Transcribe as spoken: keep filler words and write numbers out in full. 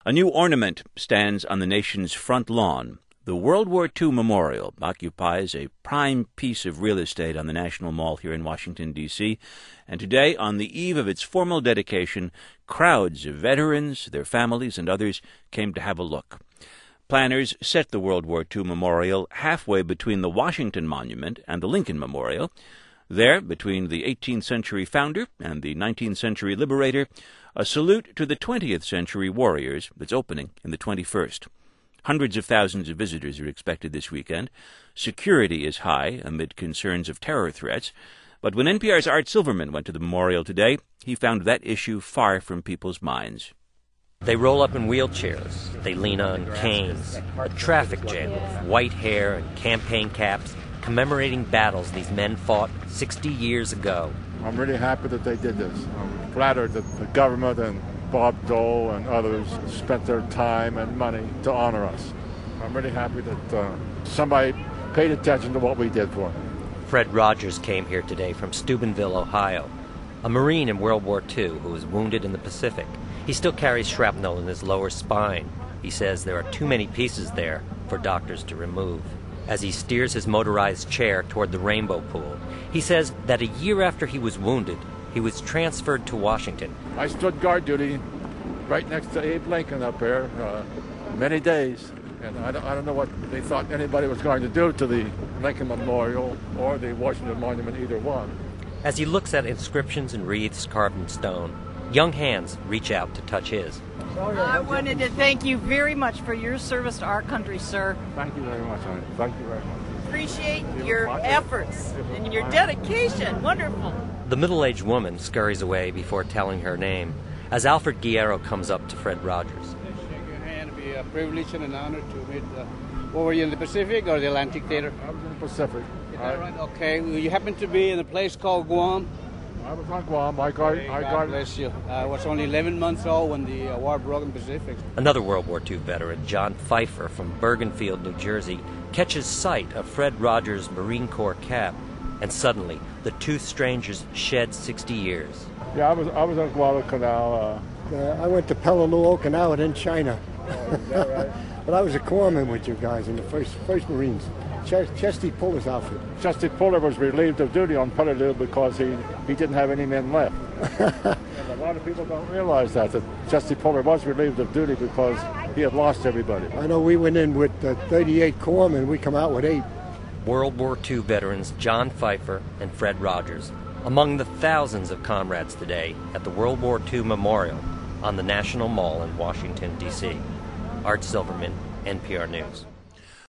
A new ornament stands on the nation's front lawn. The World War Two Memorial occupies a prime piece of real estate on the National Mall here in Washington, D C, and today, on the eve of its formal dedication, crowds of veterans, their families, and others came to have a look. Planners set the World War Two Memorial halfway between the Washington Monument and the Lincoln Memorial. There, between the eighteenth century founder and the nineteenth century liberator, a salute to the twentieth century warriors that's opening in the twenty-first. Hundreds of thousands of visitors are expected this weekend. Security is high amid concerns of terror threats. But when N P R's Art Silverman went to the memorial today, he found that issue far from people's minds. They roll up in wheelchairs. They lean on canes. A traffic jam with white hair and campaign caps commemorating battles these men fought sixty years ago. I'm really happy that they did this. I'm flattered that the government and Bob Dole and others spent their time and money to honor us. I'm really happy that uh, somebody paid attention to what we did for them. Fred Rogers came here today from Steubenville, Ohio, a Marine in World War Two who was wounded in the Pacific. He still carries shrapnel in his lower spine. He says there are too many pieces there for doctors to remove. As he steers his motorized chair toward the Rainbow Pool, he says that a year after he was wounded, he was transferred to Washington. I stood guard duty right next to Abe Lincoln up there uh, many days, and I don't, I don't know what they thought anybody was going to do to the Lincoln Memorial or the Washington Monument, either one. As he looks at inscriptions and wreaths carved in stone, young hands reach out to touch his. I wanted to thank you very much for your service to our country, sir. Thank you very much, honey. Thank you very much. Appreciate your efforts and your dedication. Wonderful. The middle-aged woman scurries away before telling her name as Alfred Guerrero comes up to Fred Rogers. Shake your hand. It'd be a privilege and an honor to meet. Uh, what were you, in the Pacific or the Atlantic Theater? I was in the Pacific. Is that right? Okay. Well, you happen to be in a place called Guam? I was on Guam. I guard. I God guard. bless you. I was only eleven months old when the uh, war broke in the Pacific. Another World War Two veteran, John Pfeiffer from Bergenfield, New Jersey, catches sight of Fred Rogers' Marine Corps cap, and suddenly the two strangers shed sixty years. Yeah, I was. I was on Guadalcanal. Uh, Uh, I went to Peleliu, Okinawa, in China. oh, is that right? But I was a corpsman with you guys in the first first Marines. Ch- Chesty Puller's outfit. Chesty Puller was relieved of duty on Peleliu because he, he didn't have any men left. And a lot of people don't realize that, that Chesty Puller was relieved of duty because he had lost everybody. I know we went in with uh, thirty-eight corpsmen. We come out with eight. World War Two veterans John Pfeiffer and Fred Rogers, among the thousands of comrades today at the World War Two Memorial on the National Mall in Washington, D C Art Silverman, N P R News.